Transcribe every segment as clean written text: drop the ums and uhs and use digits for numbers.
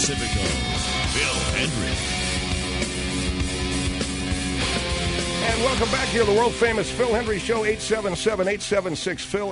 Pacifico, Phil Hendrie. And welcome back here to the world-famous Phil Hendrie Show, 877-876-PHIL,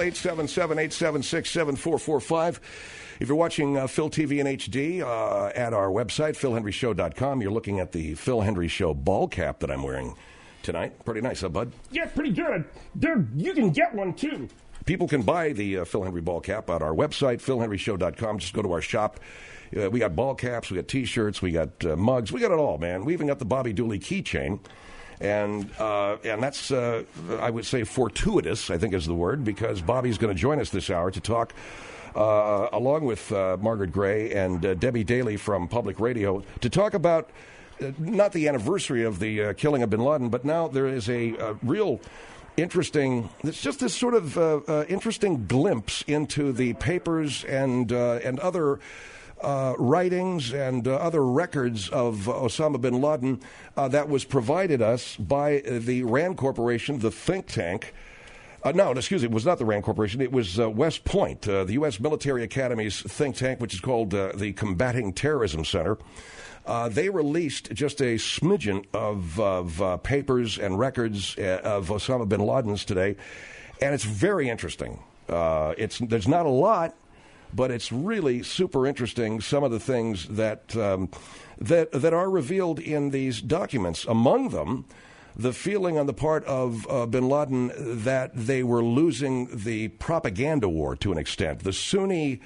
877-876-7445. If you're watching Phil TV in HD at our website, philhendryshow.com, you're looking at the Phil Hendrie Show ball cap that I'm wearing tonight. Pretty nice, huh, bud? Yeah, pretty good. You can get one, too. People can buy the Phil Hendrie ball cap at our website, philhendryshow.com. Just go to our shop. We got ball caps, we got T-shirts, we got mugs. We got it all, man. We even got the Bobby Dooley keychain. And that's, I would say, fortuitous, I think is the word, because Bobby's going to join us this hour to talk, along with Margaret Gray and Debbie Daly from Public Radio, to talk about not the anniversary of the killing of bin Laden, but now there is a real interesting, it's just this sort of interesting glimpse into the papers and other writings and other records of Osama bin Laden that was provided us by the RAND Corporation, the think tank. No, excuse me, it was not the RAND Corporation. It was West Point, the U.S. Military Academy's think tank, which is called the Combating Terrorism Center. They released just a smidgen of papers and records of Osama bin Laden's today, and it's very interesting. There's not a lot, but it's really super interesting, some of the things that are revealed in these documents. Among them, the feeling on the part of bin Laden that they were losing the propaganda war to an extent. The Sunnis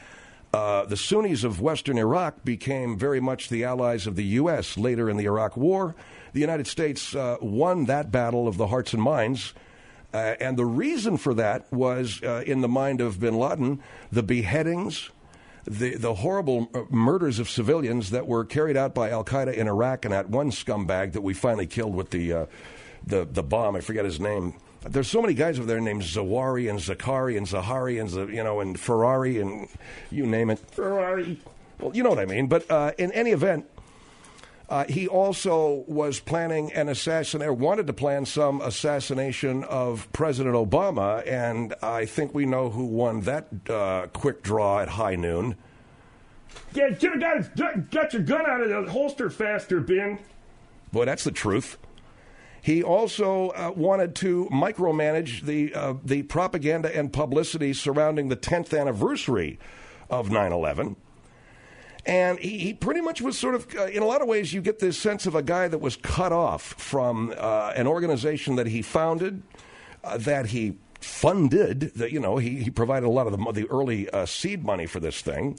of Western Iraq became very much the allies of the U.S. later in the Iraq War. The United States won that battle of the hearts and minds. And the reason for that was, in the mind of bin Laden, the beheadings, the horrible murders of civilians that were carried out by al-Qaeda in Iraq, and that one scumbag that we finally killed with the bomb. I forget his name. There's so many guys over there named Zawari and Zakari and Zahari and and Ferrari and you name it. Ferrari. Well, you know what I mean. But in any event, he also was planning an assassination, wanted to plan some assassination of President Obama, and I think we know who won that quick draw at high noon. Yeah, should have got your gun out of the holster faster, Ben. Boy, that's the truth. He also wanted to micromanage the propaganda and publicity surrounding the 10th anniversary of 9/11. And he pretty much was sort of, in a lot of ways, you get this sense of a guy that was cut off from an organization that he founded, that he funded, that, he provided a lot of the early seed money for this thing.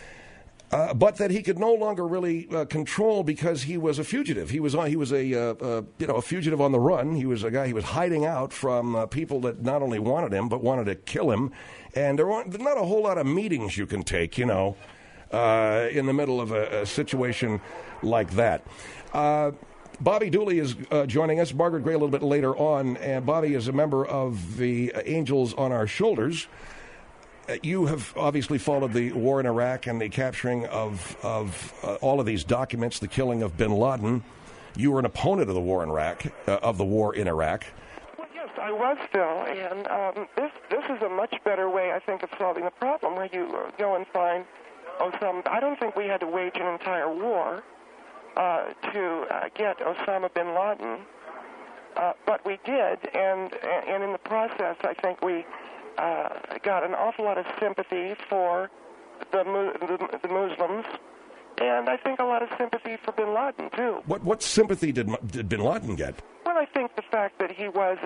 But that he could no longer really control because he was a fugitive. He was a fugitive on the run. He was a guy. He was hiding out from people that not only wanted him but wanted to kill him. And there's not a whole lot of meetings you can take, in the middle of a situation like that. Bobby Dooley is joining us. Margaret Gray a little bit later on, and Bobby is a member of the Angels on Our Shoulders. You have obviously followed the war in Iraq and the capturing of all of these documents, the killing of bin Laden. You were an opponent of the war in Iraq, Well, yes, I was, Phil, and this is a much better way, I think, of solving the problem, where you go and find Osama. I don't think we had to wage an entire war to get Osama bin Laden, but we did, and in the process, I think we got an awful lot of sympathy for the Muslims, and I think a lot of sympathy for bin Laden, too. What sympathy did bin Laden get? Well, I think the fact that he was...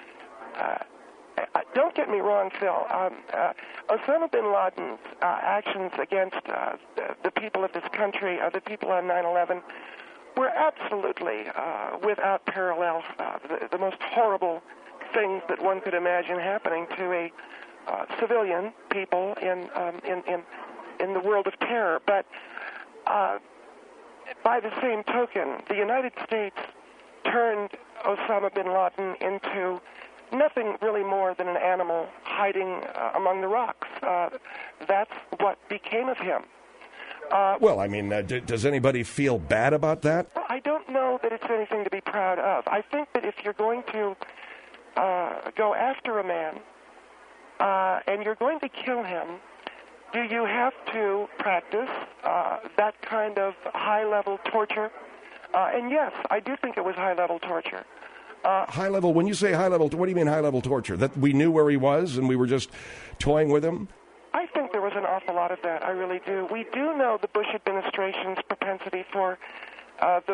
don't get me wrong, Phil. Osama bin Laden's actions against the people of this country, the people on 9/11, were absolutely, without parallel, the most horrible things that one could imagine happening to a civilian people in the world of terror. But by the same token, the United States turned Osama bin Laden into nothing really more than an animal hiding among the rocks. That's what became of him. Does anybody feel bad about that? Well, I don't know that it's anything to be proud of. I think that if you're going to go after a man and you're going to kill him, do you have to practice that kind of high-level torture? And yes, I do think it was high-level torture. High level, when you say high level, what do you mean high level torture? That we knew where he was and we were just toying with him? I think there was an awful lot of that. I really do. We do know the Bush administration's propensity for the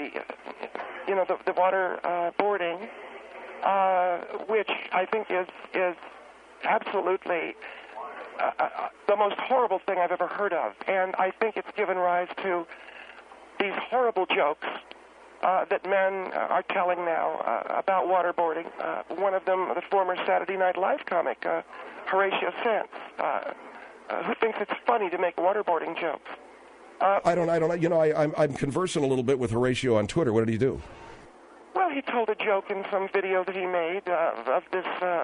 waterboarding, which I think is absolutely the most horrible thing I've ever heard of. And I think it's given rise to these horrible jokes that men are telling now about waterboarding. One of them, the former Saturday Night Live comic, Horatio Sanz, who thinks it's funny to make waterboarding jokes. I don't. You know, I'm conversing a little bit with Horatio on Twitter. What did he do? Well, he told a joke in some video that he made of this.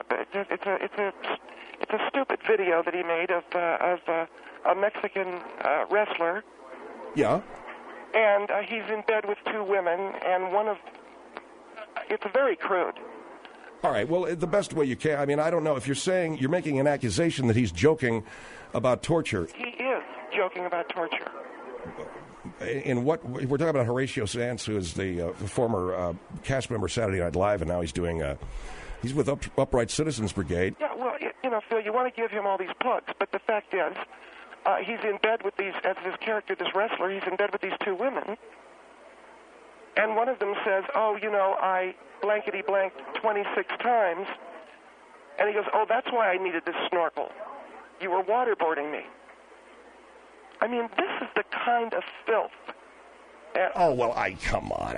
It's a stupid video that he made of a Mexican wrestler. Yeah. And he's in bed with two women, and it's very crude. All right, well, the best way you can. I mean, I don't know if you're saying you're making an accusation that he's joking about torture. He is joking about torture. In what we're talking about, Horatio Sanz, who is the former cast member of Saturday Night Live, and now he's doing he's with Upright Citizens Brigade. Yeah, well, Phil, you want to give him all these plugs, but the fact is, he's in bed with these, as this character, this wrestler, he's in bed with these two women. And one of them says, I blankety-blanked 26 times. And he goes, that's why I needed this snorkel. You were waterboarding me. I mean, this is the kind of filth. Come on.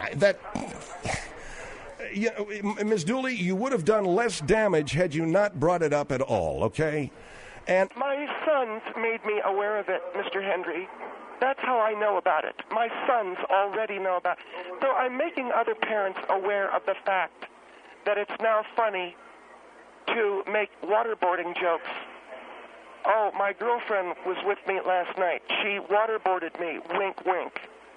Ms. Dooley, you would have done less damage had you not brought it up at all, okay? And my sons made me aware of it, Mr. Hendry. That's how I know about it. My sons already know about it. So I'm making other parents aware of the fact that it's now funny to make waterboarding jokes. Oh, my girlfriend was with me last night. She waterboarded me. Wink, wink.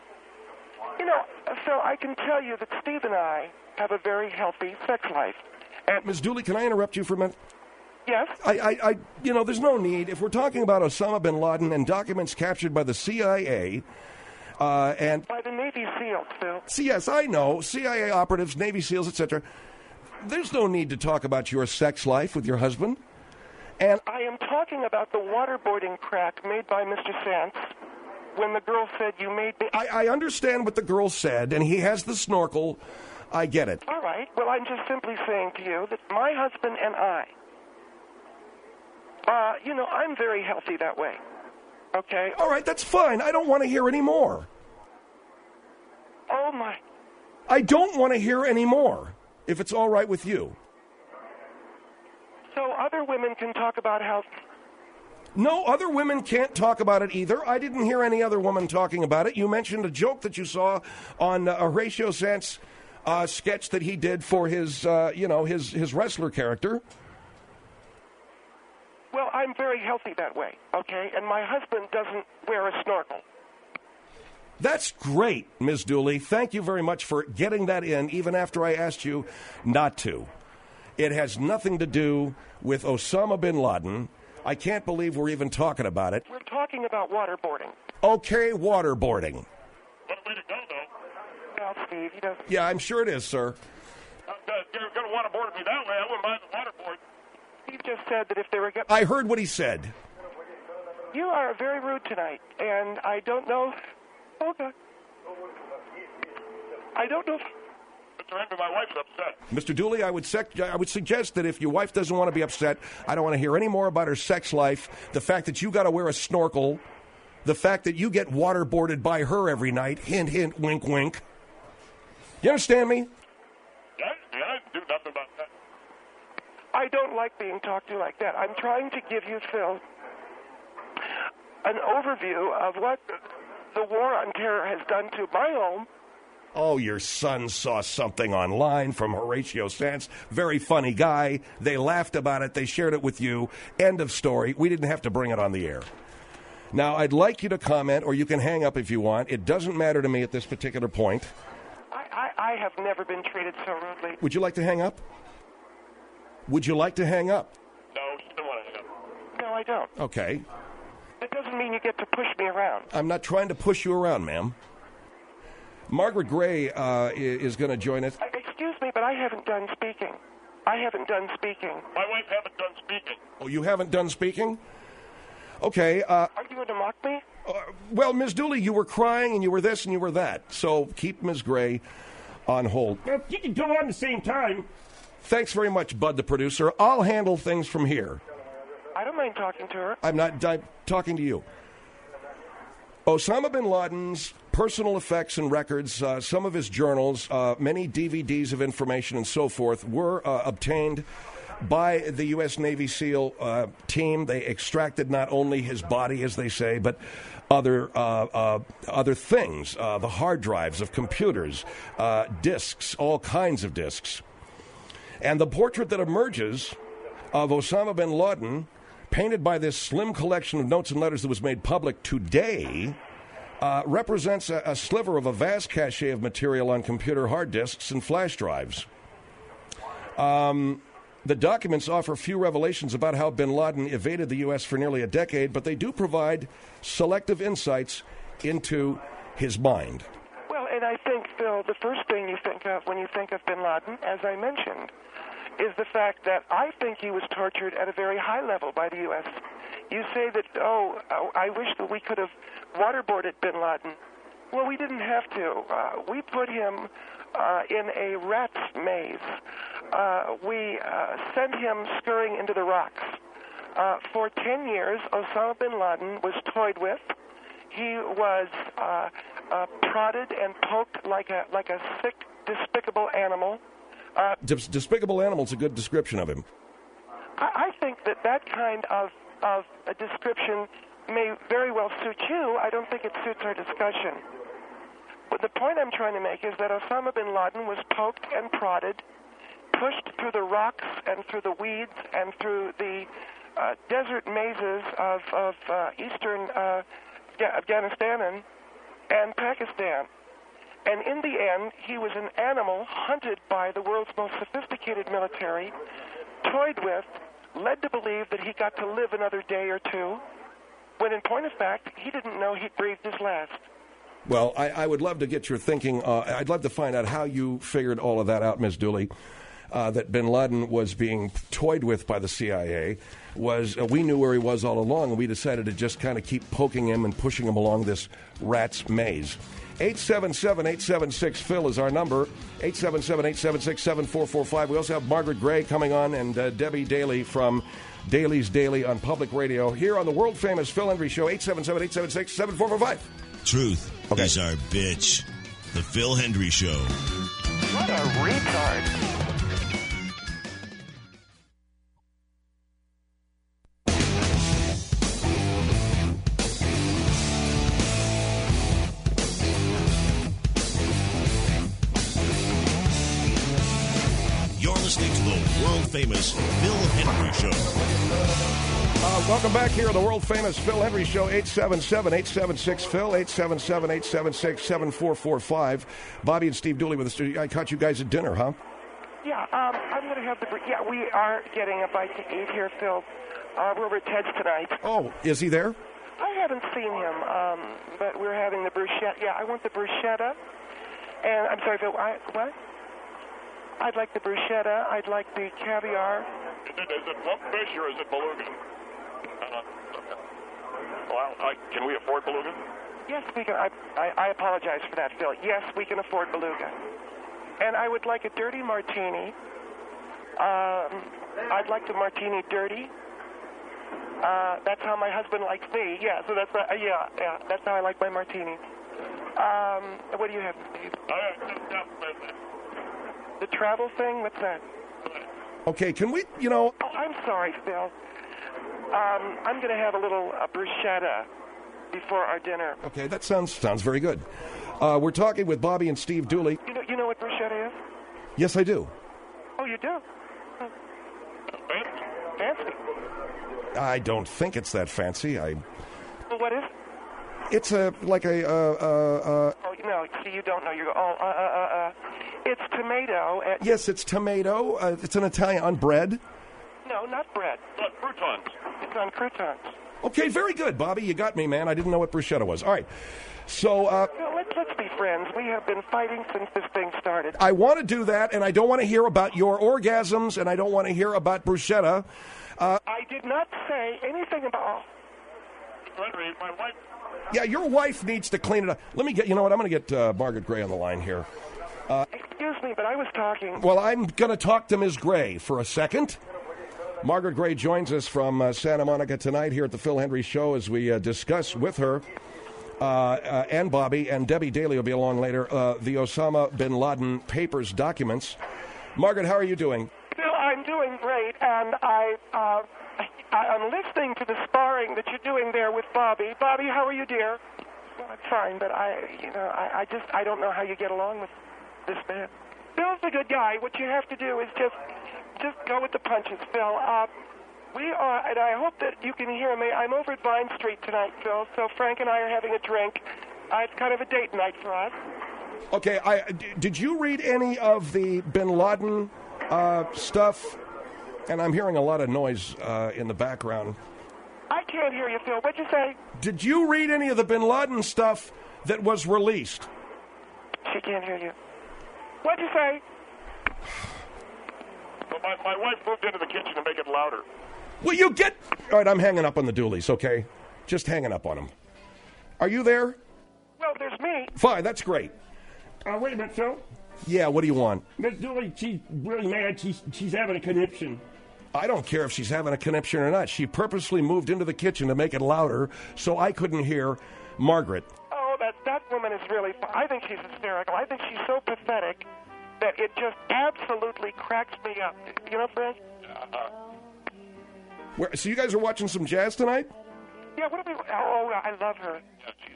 So I can tell you that Steve and I have a very healthy sex life. And Ms. Dooley, can I interrupt you for a minute? Yes? There's no need. If we're talking about Osama bin Laden and documents captured by the CIA, and by the Navy SEALs, Phil. Yes, I know. CIA operatives, Navy SEALs, etc. There's no need to talk about your sex life with your husband. And I am talking about the waterboarding crack made by Mr. Sanz when the girl said, you made me... I understand what the girl said, and he has the snorkel. I get it. All right. Well, I'm just simply saying to you that my husband and I, I'm very healthy that way. Okay? All right, that's fine. I don't want to hear any more. Oh, my. I don't want to hear any more, if it's all right with you. So other women can talk about how... No, other women can't talk about it either. I didn't hear any other woman talking about it. You mentioned a joke that you saw on Horatio Sanz sketch that he did for his wrestler character. Well, I'm very healthy that way, okay? And my husband doesn't wear a snorkel. That's great, Ms. Dooley. Thank you very much for getting that in, even after I asked you not to. It has nothing to do with Osama bin Laden. I can't believe we're even talking about it. We're talking about waterboarding. Okay, waterboarding. What a way to go, though. Well, Steve, he doesn't... Yeah, I'm sure it is, sir. You're going to waterboard me that way. I wouldn't mind the waterboard. Steve just said that if they were... I heard what he said. You are very rude tonight, and I don't know... Oh, God. I don't know... Mr. Henry, my wife's upset. Mr. Dooley, I would suggest that if your wife doesn't want to be upset, I don't want to hear any more about her sex life, the fact that you got to wear a snorkel, the fact that you get waterboarded by her every night, hint, hint, wink, wink. You understand me? Yeah, I do nothing about that. I don't like being talked to like that. I'm trying to give you, Phil, an overview of what the war on terror has done to my home. Oh, your son saw something online from Horatio Sanz. Very funny guy. They laughed about it. They shared it with you. End of story. We didn't have to bring it on the air. Now, I'd like you to comment, or you can hang up if you want. It doesn't matter to me at this particular point. I have never been treated so rudely. Would you like to hang up? Would you like to hang up? No, still want to hang up. No, I don't. Okay. It doesn't mean you get to push me around. I'm not trying to push you around, ma'am. Margaret Gray is going to join us. Excuse me, but I haven't done speaking. I haven't done speaking. My wife haven't done speaking. Oh, you haven't done speaking? Okay. Are you going to mock me? Well, Ms. Dooley, you were crying and you were this and you were that. So keep Ms. Gray on hold. Well, you can go on the same time. Thanks very much, Bud, the producer. I'll handle things from here. I don't mind talking to her. I'm talking to you. Osama bin Laden's personal effects and records, some of his journals, many DVDs of information and so forth were obtained by the U.S. Navy SEAL team. They extracted not only his body, as they say, but other things, the hard drives of computers, discs, all kinds of discs. And the portrait that emerges of Osama bin Laden, painted by this slim collection of notes and letters that was made public today, represents a sliver of a vast cache of material on computer hard disks and flash drives. The documents offer few revelations about how bin Laden evaded the U.S. for nearly a decade, but they do provide selective insights into his mind. Well, and I think, Phil, the first thing you think of when you think of bin Laden, as I mentioned, is the fact that I think he was tortured at a very high level by the U.S. You say that, I wish that we could have waterboarded bin Laden. Well, we didn't have to. We put him in a rat's maze. We sent him scurrying into the rocks. For 10 years, Osama bin Laden was toyed with. He was prodded and poked like a sick, despicable animal. Despicable Animal's a good description of him. I think that kind of a description may very well suit you. I don't think it suits our discussion. But the point I'm trying to make is that Osama bin Laden was poked and prodded, pushed through the rocks and through the weeds and through the desert mazes of eastern Afghanistan and Pakistan. And in the end, he was an animal hunted by the world's most sophisticated military, toyed with, led to believe that he got to live another day or two, when in point of fact, he didn't know he'd breathed his last. Well, I would love to get your thinking. I'd love to find out how you figured all of that out, Ms. Dooley, that bin Laden was being toyed with by the CIA. We knew where he was all along, and we decided to just kind of keep poking him and pushing him along this rat's maze. 877-876-PHIL is our number, 877-876-7445. We also have Margaret Gray coming on and Debbie Daly from Daly's Daily on Public Radio here on the world-famous Phil Hendrie Show, 877-876-7445. Truth is our bitch. The Phil Hendrie Show. What a retard. Listening to the world-famous Phil Hendrie Show. Welcome back here on the world-famous Phil Hendrie Show, 877-876-PHIL, 877-876-7445. Bobby and Steve Dooley with us. I caught you guys at dinner, huh? Yeah, I'm going to have we are getting a bite to eat here, Phil. We're over at Ted's tonight. Oh, is he there? I haven't seen him, but we're having the bruschetta. Yeah, I want the bruschetta. And, I'm sorry, Phil, what? I'd like the bruschetta. I'd like the caviar. Is it lumpfish or is it beluga? Can we afford beluga? Yes, we can. I apologize for that, Phil. Yes, we can afford beluga. And I would like a dirty martini. I'd like the martini dirty. That's how my husband likes me. Yeah, so that's that's how I like my martini. What do you have, Steve? The travel thing? What's that? Okay, can we, Oh, I'm sorry, Phil. I'm going to have a little bruschetta before our dinner. Okay, that sounds very good. We're talking with Bobby and Steve Dooley. You know what bruschetta is? Yes, I do. Oh, you do? Fancy. I don't think it's that fancy. Well, what is it? It's Oh, no, see, you don't know. You go, it's tomato. Yes, it's tomato. It's an Italian on bread. No, not bread. Croutons. It's on croutons. Okay, very good, Bobby. You got me, man. I didn't know what bruschetta was. All right. So, Well, let's be friends. We have been fighting since this thing started. I want to do that, and I don't want to hear about your orgasms, and I don't want to hear about bruschetta. I did not say anything about... Henry, my wife... Yeah, your wife needs to clean it up. Let me get, you know what, I'm going to get Margaret Gray on the line here. Excuse me, but I was talking... Well, I'm going to talk to Ms. Gray for a second. Margaret Gray joins us from Santa Monica tonight here at the Phil Hendrie Show as we discuss with her and Bobby, and Debbie Daly will be along later, the Osama bin Laden papers documents. Margaret, how are you doing? Phil, I'm doing great, and I'm listening to the sparring that you're doing there with Bobby. Bobby, how are you, dear? Well, I'm fine, but I don't know how you get along with this man. Phil's a good guy. What you have to do is just go with the punches, Phil. We are, and I hope that you can hear me. I'm over at Vine Street tonight, Phil, so Frank and I are having a drink. It's kind of a date night for us. Okay, did you read any of the bin Laden stuff? And I'm hearing a lot of noise in the background. I can't hear you, Phil. What'd you say? Did you read any of the bin Laden stuff that was released? She can't hear you. What'd you say? Well, my wife moved into the kitchen to make it louder. Will you get... All right, I'm hanging up on the Dooleys, okay? Just hanging up on them. Are you there? Well, there's me. Fine, that's great. Wait a minute, Phil. Yeah, what do you want? Miss Dooley, she's really mad. She's having a conniption. I don't care if she's having a conniption or not. She purposely moved into the kitchen to make it louder so I couldn't hear Margaret. Oh, that woman is really... I think she's hysterical. I think she's so pathetic that it just absolutely cracks me up. You know, Frank? So you guys are watching some jazz tonight? Yeah, what are we... Oh, I love her. Yeah, she's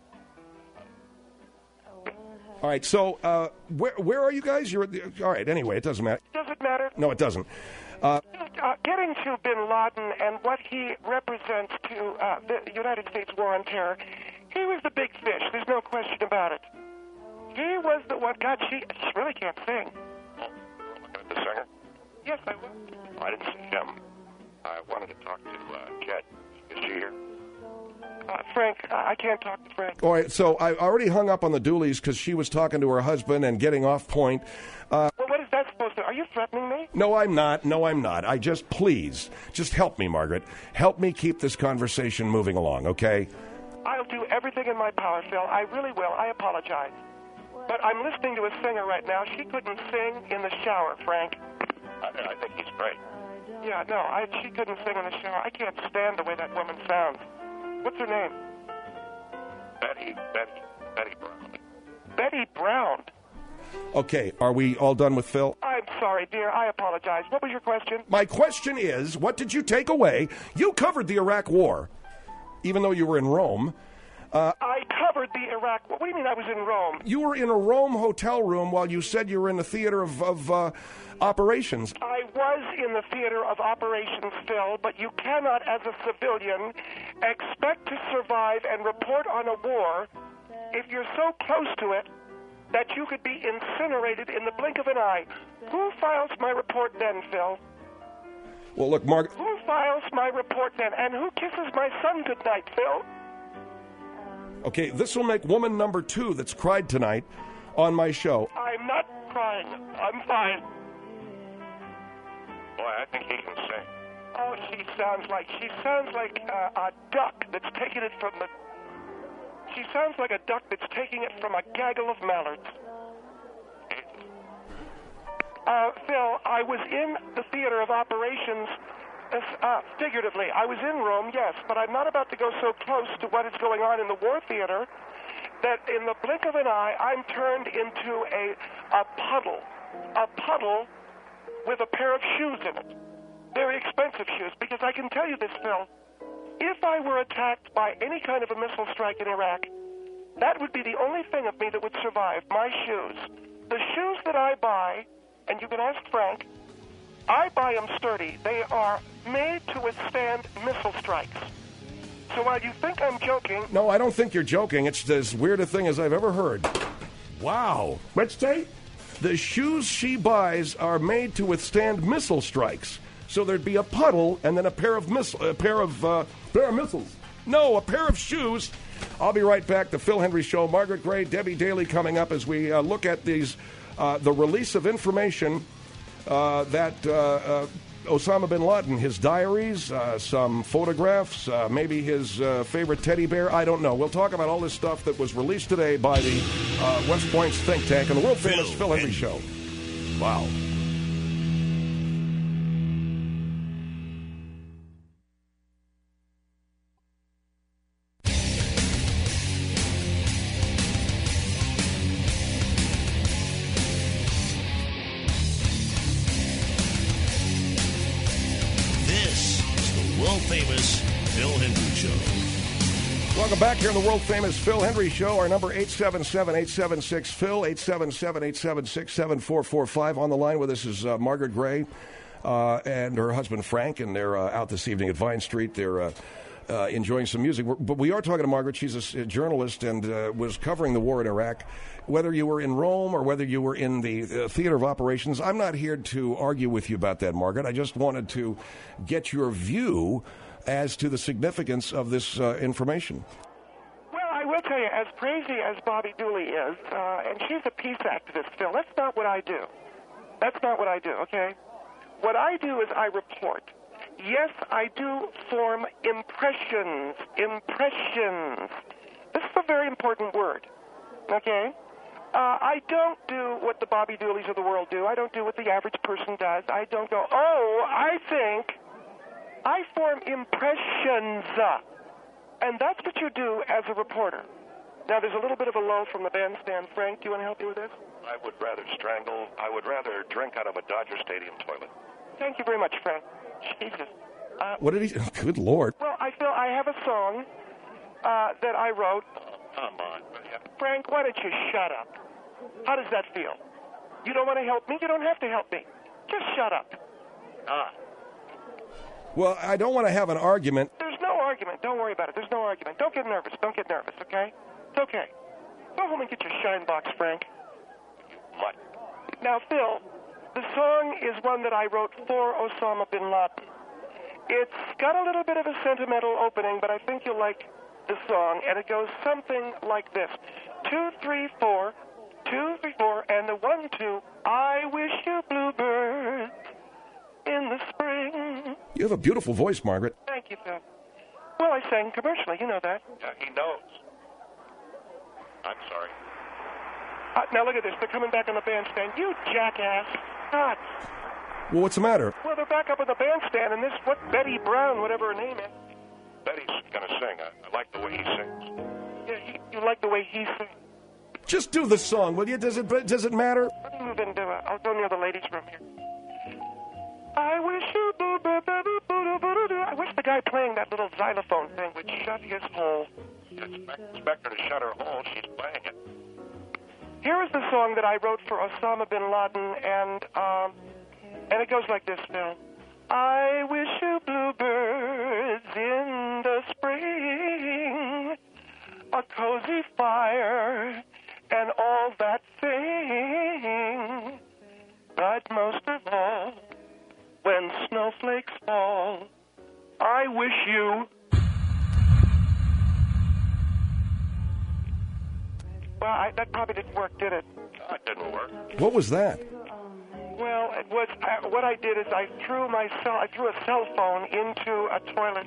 great. All right, so where are you guys? You're all right. Anyway, it doesn't matter. Does it matter? No, it doesn't. Getting to bin Laden and what he represents to the United States war on terror, he was the big fish. There's no question about it. He was the one... God, she really can't sing. The singer? Yes, I will. I didn't see him. I wanted to talk to Jet. Is she here? Frank, I can't talk to Frank. All right, so I already hung up on the Dooleys because she was talking to her husband and getting off point. Well, what is that supposed to... Are you threatening me? No, I'm not. No, I'm not. Please, just help me, Margaret. Help me keep this conversation moving along, okay? I'll do everything in my power, Phil. I really will. I apologize. But I'm listening to a singer right now. She couldn't sing in the shower, Frank. I think he's great. Yeah, no, she couldn't sing in the shower. I can't stand the way that woman sounds. What's her name? Betty Brown. Betty Brown. Okay, are we all done with Phil? I'm sorry, dear. I apologize. What was your question? My question is, what did you take away? You covered the Iraq War, even though you were in Rome. I covered the Iraq... What do you mean I was in Rome? You were in a Rome hotel room while you said you were in the theater of operations. I was in the theater of operations, Phil, but you cannot, as a civilian, expect to survive and report on a war if you're so close to it that you could be incinerated in the blink of an eye. Who files my report then, Phil? Well, look, Margaret... Who files my report then? And who kisses my son goodnight, Phil? Okay, this will make woman number 2 that's cried tonight on my show. I'm not crying. I'm fine. Boy, I think he can sing. Oh, she sounds like a duck that's taking it from the... She sounds like a duck that's taking it from a gaggle of mallards. Phil, I was in the theater of operations, figuratively. I was in Rome, yes, but I'm not about to go so close to what is going on in the war theater that in the blink of an eye, I'm turned into a puddle with a pair of shoes in it. Very expensive shoes, because I can tell you this, Phil. If I were attacked by any kind of a missile strike in Iraq, that would be the only thing of me that would survive, my shoes. The shoes that I buy, and you can ask Frank, I buy them sturdy. They are made to withstand missile strikes. So while you think I'm joking... No, I don't think you're joking. It's as weird a thing as I've ever heard. Wow. What's that? The shoes she buys are made to withstand missile strikes. So there'd be a puddle and then a pair of missiles. No, a pair of shoes. I'll be right back. The Phil Hendrie Show. Margaret Gray, Debbie Daly coming up as we look at these the release of information that Osama bin Laden, his diaries, some photographs, maybe his favorite teddy bear. I don't know. We'll talk about all this stuff that was released today by the West Point's think tank on the world famous Phil Hendrie Show. Wow. Famous Phil Hendrie Show. Welcome back here on the world-famous Phil Hendrie Show. Our number 877-876-PHIL, 877-876-7445. On the line with us is Margaret Gray and her husband Frank, and they're out this evening at Vine Street. They're enjoying some music. But we are talking to Margaret. She's a journalist and was covering the war in Iraq. Whether you were in Rome or whether you were in the theater of operations, I'm not here to argue with you about that, Margaret. I just wanted to get your view as to the significance of this information. Well, I will tell you, as crazy as Bobby Dooley is, and she's a peace activist, Phil, that's not what I do. That's not what I do, okay? What I do is I report. Yes, I do form impressions. Impressions. This is a very important word, okay? I don't do what the Bobby Dooleys of the world do. I don't do what the average person does. I don't go, I think. I form impressions. And that's what you do as a reporter. Now, there's a little bit of a lull from the bandstand. Frank, do you want to help me with this? I would rather drink out of a Dodger Stadium toilet. Thank you very much, Frank. Jesus. What did he... Good Lord. Well, I have a song that I wrote. Come on. Frank, why don't you shut up? How does that feel? You don't want to help me? You don't have to help me. Just shut up. Well, I don't want to have an argument. There's no argument. Don't worry about it. There's no argument. Don't get nervous. Don't get nervous, okay? It's okay. Go home and get your shine box, Frank. What? Now, Phil, the song is one that I wrote for Osama bin Laden. It's got a little bit of a sentimental opening, but I think you'll like the song, and it goes something like this. 2, 3, 4, 2, 3, 4, and the 1, 2. I wish you bluebirds in the spring. You have a beautiful voice, Margaret. Thank you, Phil. Well, I sang commercially. You know that. Yeah, he knows. I'm sorry. Now look at this. They're coming back on the bandstand. You jackass. God. Well, what's the matter? Well, they're back up on the bandstand, and this, Betty Brown, whatever her name is. Betty's going to sing. I like the way he sings. Yeah, you like the way he sings. Just do the song, will you? Does it matter? Let me move into it. I'll go near the ladies' room here. I wish you... I wish the guy playing that little xylophone thing would shut his hole. Expect her to shut her hole. She's playing it. Here is the song that I wrote for Osama bin Laden, and it goes like this, Phil. I wish you bluebirds in the spring, a cozy fire, and all that thing. But most of all, when snowflakes fall, I wish you... Well, that probably didn't work, did it? No, it didn't work. What was that? Well, it was. What I did is I threw a cell phone into a toilet.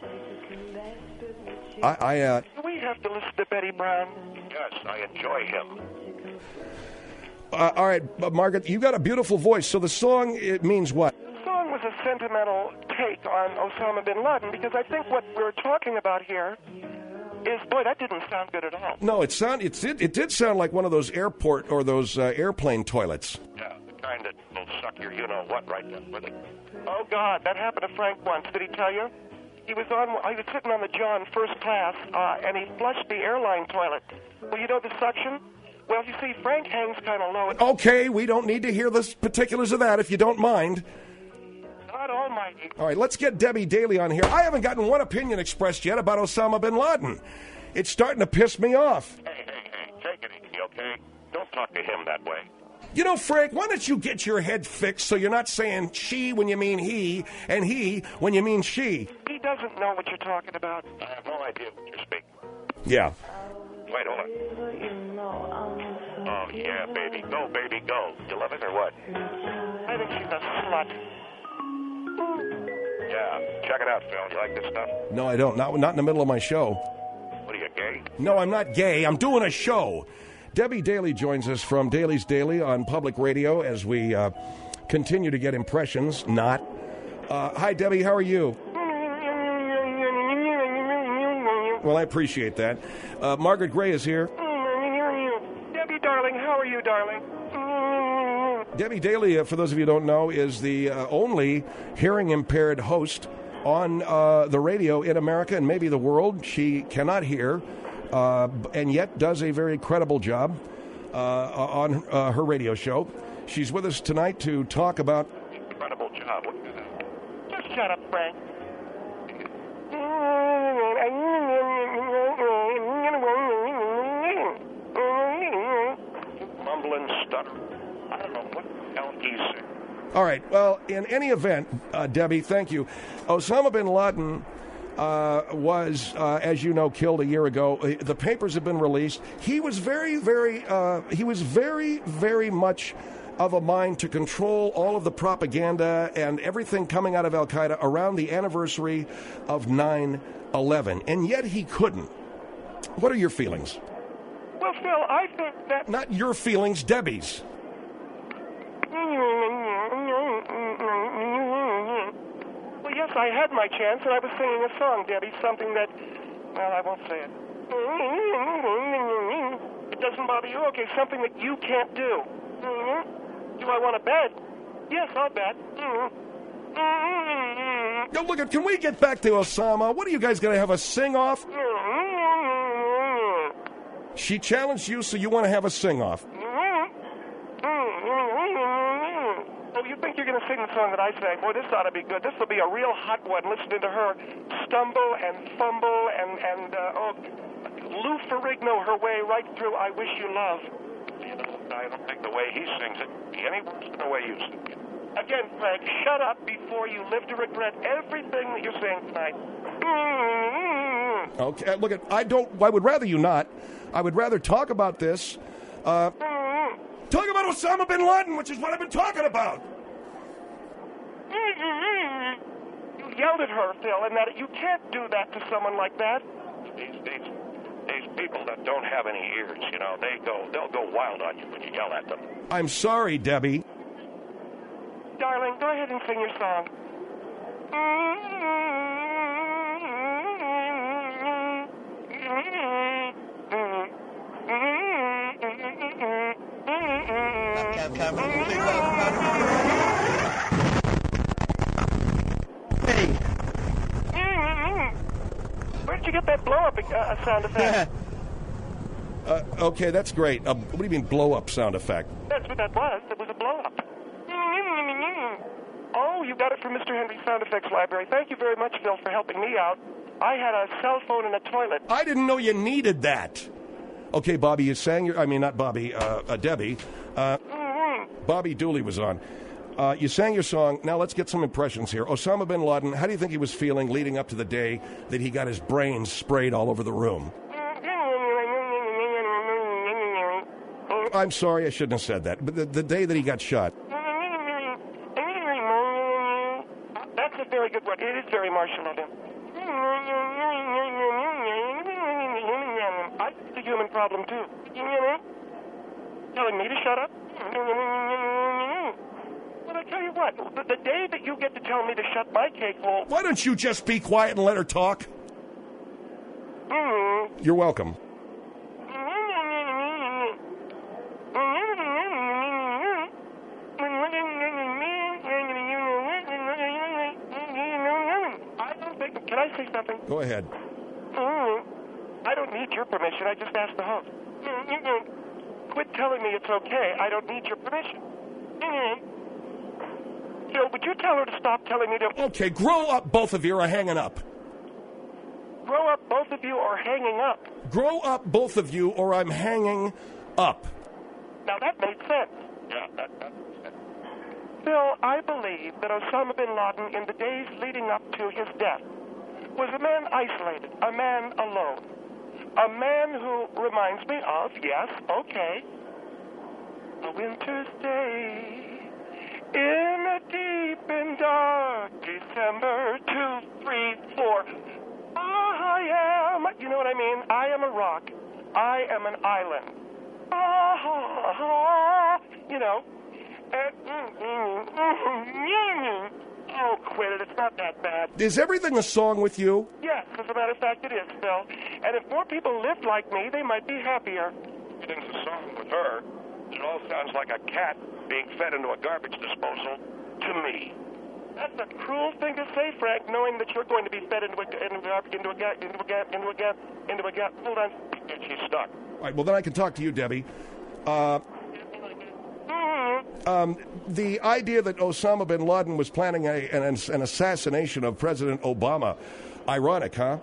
Do we have to listen to Betty Brown? Yes, I enjoy him. All right, Margaret, you got a beautiful voice. So the song, it means what? The song was a sentimental take on Osama bin Laden, because I think what we're talking about here is, boy, that didn't sound good at all. No, it did sound like one of those airport or those airplane toilets. Yeah, the kind that will suck your you-know-what right there with it. Oh, God, that happened to Frank once. Did he tell you? He was sitting on the John first class, and he flushed the airline toilet. Well, you know the suction? Well, you see, Frank hangs kind of low. Okay, we don't need to hear the particulars of that, if you don't mind. God almighty. All right, let's get Debbie Daly on here. I haven't gotten one opinion expressed yet about Osama bin Laden. It's starting to piss me off. Hey, take it easy, okay? Don't talk to him that way. You know, Frank, why don't you get your head fixed so you're not saying she when you mean he, and he when you mean she? He doesn't know what you're talking about. I have no idea what you're speaking. Yeah. Wait, hold on. Oh, yeah, baby. Go, baby, go. You love it or what? I think she's a slut. Yeah. Check it out, Phil. You like this stuff? No, I don't. Not in the middle of my show. What are you, gay? No, I'm not gay. I'm doing a show. Debbie Daly joins us from Daly's Daily on public radio as we continue to get impressions. Not. Hi, Debbie. How are you? Well, I appreciate that. Margaret Gray is here. Debbie, darling, how are you, darling? Debbie Daly, for those of you who don't know, is the only hearing-impaired host on the radio in America and maybe the world. She cannot hear, and yet does a very credible job on her radio show. She's with us tonight to talk about... Incredible job. What is that? Just shut up, Frank. Mumbling stutter. I don't know what the hell he's saying. All right. Well, in any event, Debbie, thank you. Osama bin Laden was, as you know, killed a year ago. The papers have been released. He was very, very much of a mind to control all of the propaganda and everything coming out of Al-Qaeda around the anniversary of 9/11, and yet he couldn't. What are your feelings? Well, Phil, I think that... Not your feelings, Debbie's. Well, yes, I had my chance, and I was singing a song, Debbie, something that... Well, I won't say it. It doesn't bother you? Okay, something that you can't do. Do I want to bet? Yes, I'll bet. Yo, look, can we get back to Osama? What are you guys going to have a sing-off? She challenged you, so you want to have a sing-off. Oh, you think you're going to sing the song that I sang? Boy, this ought to be good. This will be a real hot one, listening to her stumble and fumble and Lou Ferrigno her way right through I Wish You Love. You know, I don't think the way he sings it be any worse than the way you sing it. Again, Frank, shut up before you live to regret everything that you're saying tonight. Okay, look, I would rather you not. I would rather talk about this. Talk about Osama bin Laden, which is what I've been talking about. You yelled at her, Phil, and that you can't do that to someone like that. These people that don't have any ears, you know, they'll go wild on you when you yell at them. I'm sorry, Debbie. Darling, go ahead and sing your song. Where did you get that blow-up sound effect? Okay, that's great. What do you mean blow-up sound effect? That's what that was. It was a blow-up. Oh, you got it from Mr. Henry's Sound Effects Library. Thank you very much, Phil, for helping me out. I had a cell phone in a toilet. I didn't know you needed that. Okay, Bobby, you sang your... I mean, not Bobby, Debbie. Bobby Dooley was on. You sang your song. Now let's get some impressions here. Osama bin Laden, how do you think he was feeling leading up to the day that he got his brains sprayed all over the room? I'm sorry, I shouldn't have said that. But the day that he got shot. That's a very good word. It is very martial of him. It's a human problem, too. Telling me to shut up? Well, I tell you what, the day that you get to tell me to shut my cake hole... Why don't you just be quiet and let her talk? You're welcome. Can I say something? Go ahead. I don't need your permission. I just asked the host. Quit telling me it's okay. I don't need your permission. Phil, would you tell her to stop telling me to... Okay, grow up, both of you, or hanging up. Grow up, both of you, or hanging up. Grow up, both of you, or I'm hanging up. Now, that made sense. Yeah, Phil, I believe that Osama bin Laden, in the days leading up to his death, was a man isolated, a man alone, a man who reminds me of, yes, okay, a winter's day in a deep and dark December 2, 3, 4. I am, you know what I mean? I am a rock. I am an island. You know. Oh, quit it. It's not that bad. Is everything a song with you? Yes, as a matter of fact, it is, Phil. And if more people lived like me, they might be happier. everything's a song with her. It all sounds like a cat being fed into a garbage disposal to me. That's a cruel thing to say, Frank, knowing that you're going to be fed into a gap. Hold on. And she's stuck. All right, well, then I can talk to you, Debbie. The idea that Osama bin Laden was planning an assassination of President Obama, ironic, huh?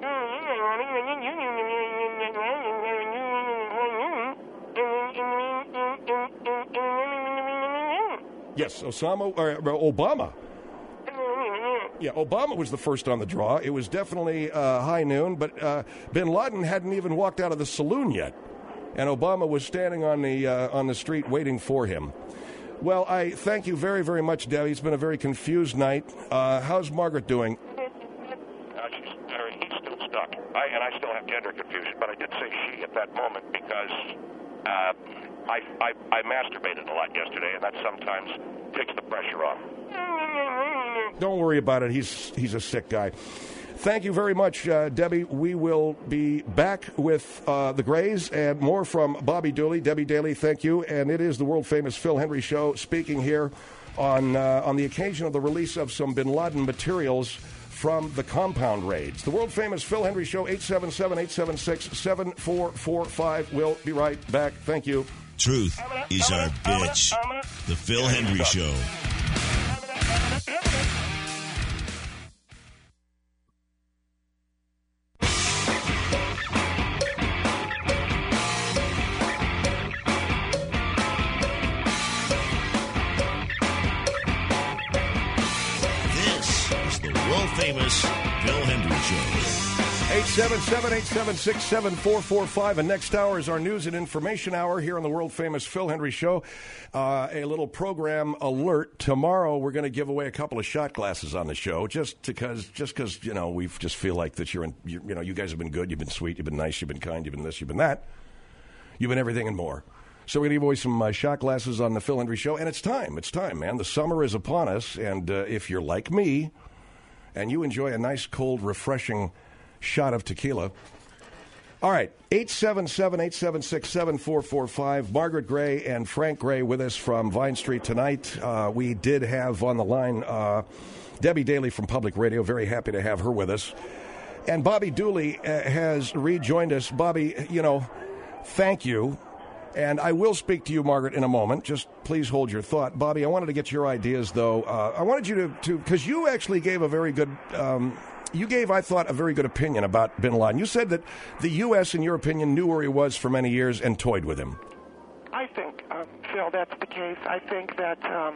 Yes, Obama. Yeah, Obama was the first on the draw. It was definitely high noon, but bin Laden hadn't even walked out of the saloon yet, and Obama was standing on the street waiting for him. Well, I thank you very, very much, Debbie. It's been a very confused night. How's Margaret doing? He's still stuck. I still have gender confusion, but I did say she at that moment because I masturbated a lot yesterday, and that sometimes takes the pressure off. Don't worry about it. He's a sick guy. Thank you very much, Debbie. We will be back with the Grays and more from Bobby Dooley. Debbie Daly, thank you. And it is the world-famous Phil Hendry Show speaking here on the occasion of the release of some bin Laden materials from the compound raids. The world-famous Phil Hendry Show, 877-876-7445. We'll be right back. Thank you. Truth is our bitch. The Phil Hendry Show. Famous Phil Hendry Show. 877-876-7445. And next hour is our news and information hour here on the world-famous Phil Hendry Show. A little program alert. Tomorrow we're going to give away a couple of shot glasses on the show just because you know, we just feel like that you guys have been good, you've been sweet, you've been nice, you've been kind, you've been this, you've been that. You've been everything and more. So we're going to give away some shot glasses on the Phil Hendry Show. And it's time, man. The summer is upon us. And if you're like me, and you enjoy a nice, cold, refreshing shot of tequila. All right, 877-876-7445. Margaret Gray and Frank Gray with us from Vine Street tonight. We did have on the line Debbie Daly from Public Radio. Very happy to have her with us. And Bobby Dooley has rejoined us. Bobby, thank you. And I will speak to you, Margaret, in a moment. Just please hold your thought. Bobby, I wanted to get your ideas, though. I wanted you to because you actually gave a very good, I thought, a very good opinion about bin Laden. You said that the U.S., in your opinion, knew where he was for many years and toyed with him. I think, Phil, that's the case. I think that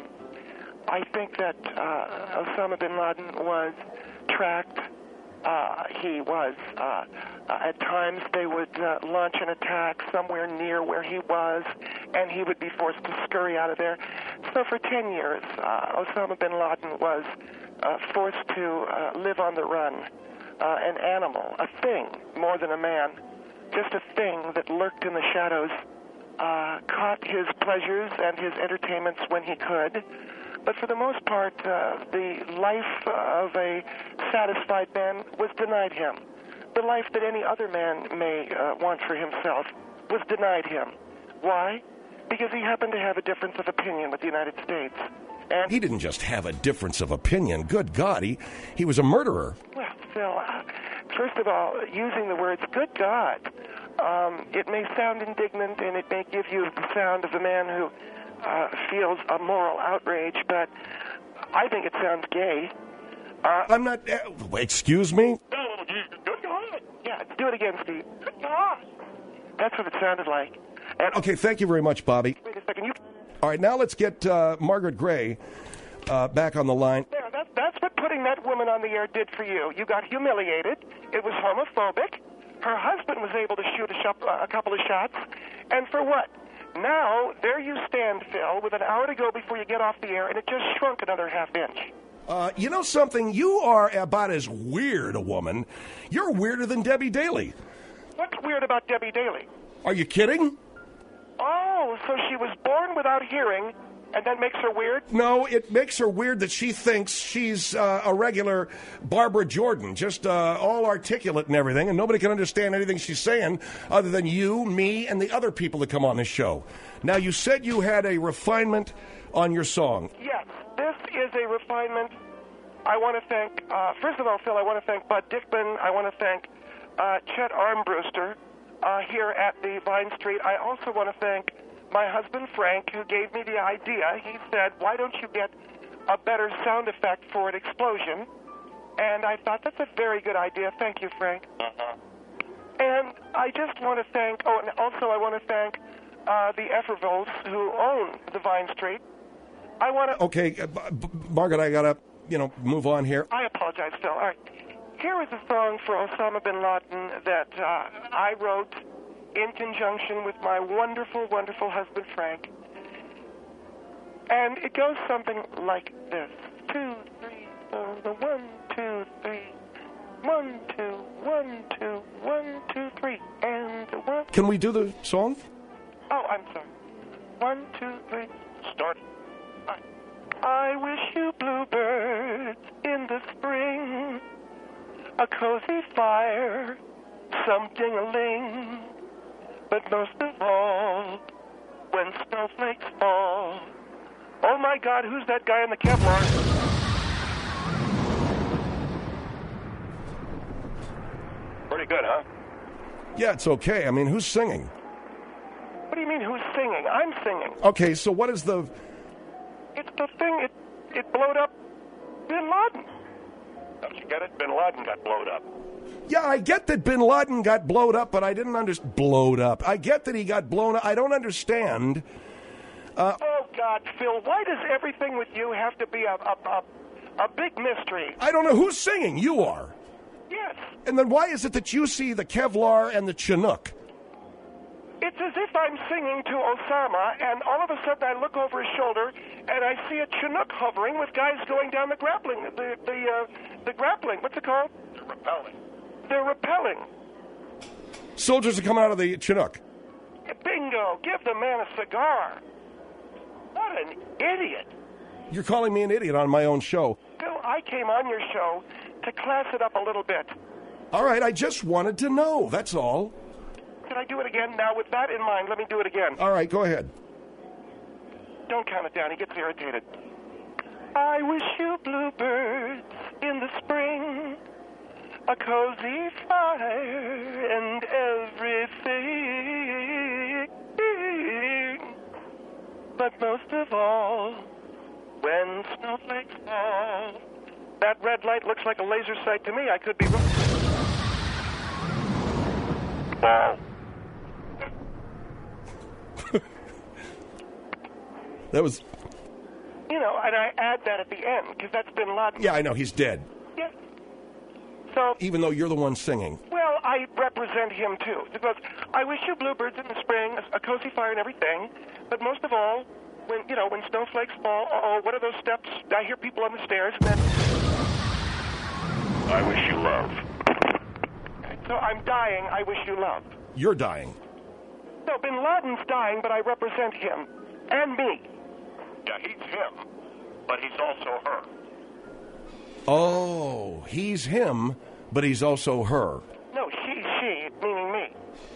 Osama bin Laden was tracked. He was, at times they would launch an attack somewhere near where he was, and he would be forced to scurry out of there. So for 10 years, Osama bin Laden was forced to live on the run, an animal, a thing, more than a man, just a thing that lurked in the shadows, caught his pleasures and his entertainments when he could. But for the most part, the life of a satisfied man was denied him. The life that any other man may want for himself was denied him. Why? Because he happened to have a difference of opinion with the United States. And he didn't just have a difference of opinion. Good God, he was a murderer. Well, Phil, first of all, using the words, good God, it may sound indignant and it may give you the sound of a man who feels a moral outrage, but I think it sounds gay. I'm not... excuse me? Yeah, do it again, Steve. That's what it sounded like. And, okay, thank you very much, Bobby. Wait a second. All right, now let's get Margaret Gray back on the line. There, that's what putting that woman on the air did for you. You got humiliated. It was homophobic. Her husband was able to shoot a couple of shots. And for what? Now, there you stand, Phil, with an hour to go before you get off the air, and it just shrunk another half inch. You know something? You are about as weird a woman. You're weirder than Debbie Daly. What's weird about Debbie Daly? Are you kidding? Oh, so she was born without hearing, and that makes her weird? No, it makes her weird that she thinks she's a regular Barbara Jordan, just all articulate and everything, and nobody can understand anything she's saying other than you, me, and the other people that come on this show. Now, you said you had a refinement on your song. Yes, this is a refinement. I want to thank, first of all, Phil, I want to thank Bud Dickman. I want to thank Chet Armbruster here at the Vine Street. I also want to thank my husband, Frank, who gave me the idea. He said, why don't you get a better sound effect for an explosion? And I thought, that's a very good idea. Thank you, Frank. And I just want to thank, and also I want to thank the Effervilles who own the Vine Street. I want to... Okay, Margaret, I got to, move on here. I apologize, Phil. All right. Here is a song for Osama bin Laden that I wrote in conjunction with my wonderful, wonderful husband, Frank. And it goes something like this. 2, 3, 4, the 1, 2, 3. 1, 2, 1, 2, 1, 2, 3, and 1. Can we do the song? Oh, I'm sorry. 1, 2, 3. Start. I wish you bluebirds in the spring, a cozy fire, some ding-a-ling, but most of all, when snowflakes fall. Oh my God, who's that guy in the Kevlar? Pretty good, huh? Yeah, it's okay. I mean, who's singing? What do you mean, who's singing? I'm singing. Okay, so what is the... It's the thing, it blowed up Bin Laden. Don't you get it? Bin Laden got blowed up. Yeah, I get that Bin Laden got blowed up, but I didn't understand... Blowed up. I get that he got blown up. I don't understand... oh, God, Phil, why does everything with you have to be a big mystery? I don't know. Who's singing? You are. Yes. And then why is it that you see the Kevlar and the Chinook? It's as if I'm singing to Osama, and all of a sudden I look over his shoulder, and I see a Chinook hovering with guys going down the grappling, the grappling. What's it called? The rappelling. They're rappelling. Soldiers are coming out of the Chinook. Bingo! Give the man a cigar. What an idiot. You're calling me an idiot on my own show. Bill, I came on your show to class it up a little bit. All right, I just wanted to know. That's all. Can I do it again? Now, with that in mind, let me do it again. All right, go ahead. Don't count it down. He gets irritated. I wish you bluebirds in the spring, a cozy fire and everything. But most of all, when snowflakes fall. That red light looks like a laser sight to me. I could be wrong. Ball. That was... And I add that at the end, because that's Bin Laden. Yeah, I know. He's dead. Yeah. So... Even though you're the one singing. Well, I represent him, too. Because I wish you bluebirds in the spring, a cozy fire and everything. But most of all, when snowflakes fall, what are those steps? I hear people on the stairs, and then... I wish you love. So I'm dying, I wish you love. You're dying. No, Bin Laden's dying, but I represent him. And me. Yeah, he's him, but he's also her. Oh, he's him, but he's also her. No, she, meaning me.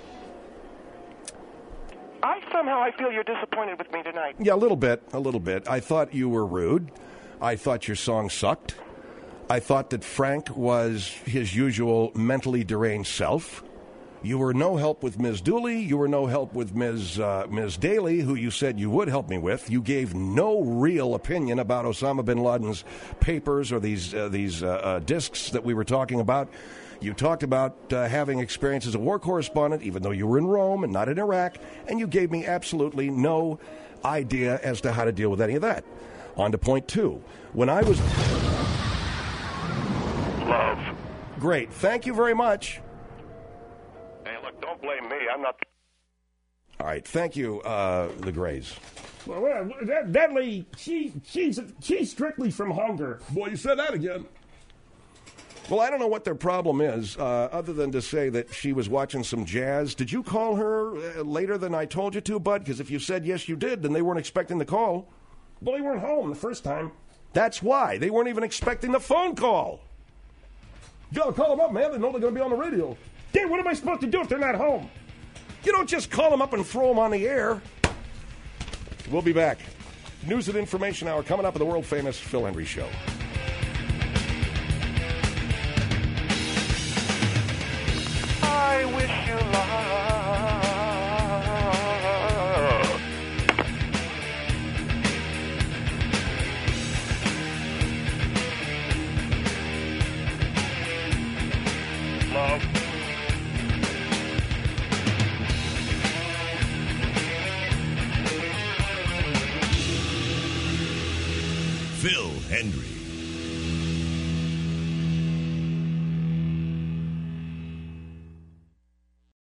I feel you're disappointed with me tonight. Yeah, a little bit. I thought you were rude. I thought your song sucked. I thought that Frank was his usual mentally deranged self. You were no help with Ms. Dooley. You were no help with Ms. Daly, who you said you would help me with. You gave no real opinion about Osama bin Laden's papers or these discs that we were talking about. You talked about having experience as a war correspondent, even though you were in Rome and not in Iraq, and you gave me absolutely no idea as to how to deal with any of that. On to point 2. When I was... Love. Great. Thank you very much. Hey, look, don't blame me. I'm not... All right. Thank you, the Grays. Well, that lady, she's strictly from hunger. Boy, you said that again. Well, I don't know what their problem is, other than to say that she was watching some jazz. Did you call her later than I told you to, Bud? Because if you said yes, you did, then they weren't expecting the call. Well, they weren't home the first time. That's why. They weren't even expecting the phone call. You gotta call them up, man. They know they're gonna be on the radio. Dave, what am I supposed to do if they're not home? You don't just call them up and throw them on the air. We'll be back. News and Information Hour coming up at the world-famous Phil Hendrie Show. I wish you luck. Love. Phil Hendrie.